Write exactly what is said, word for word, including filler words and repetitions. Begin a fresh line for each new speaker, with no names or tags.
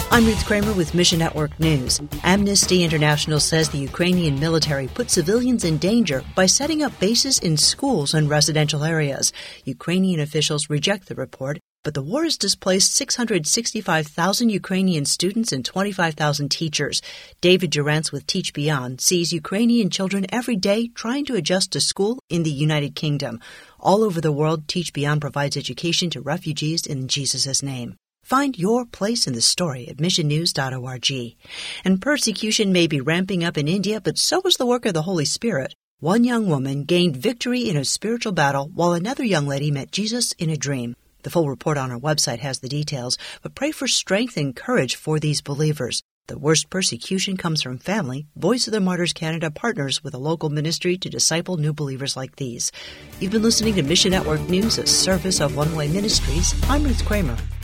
I'm Ruth Kramer with Mission Network News. Amnesty International says the Ukrainian military put civilians in danger by setting up bases in schools and residential areas. Ukrainian officials reject the report, but the war has displaced six hundred sixty-five thousand Ukrainian students and twenty-five thousand teachers. David Durantz with Teach Beyond sees Ukrainian children every day trying to adjust to school in the United Kingdom. All over the world, Teach Beyond provides education to refugees in Jesus' name. Find your place in the story at mission news dot org. And persecution may be ramping up in India, but so is the work of the Holy Spirit. One young woman gained victory in a spiritual battle while another young lady met Jesus in a dream. The full report on our website has the details, but pray for strength and courage for these believers. The worst persecution comes from family. Voice of the Martyrs Canada partners with a local ministry to disciple new believers like these. You've been listening to Mission Network News, a service of One Way Ministries. I'm Ruth Kramer.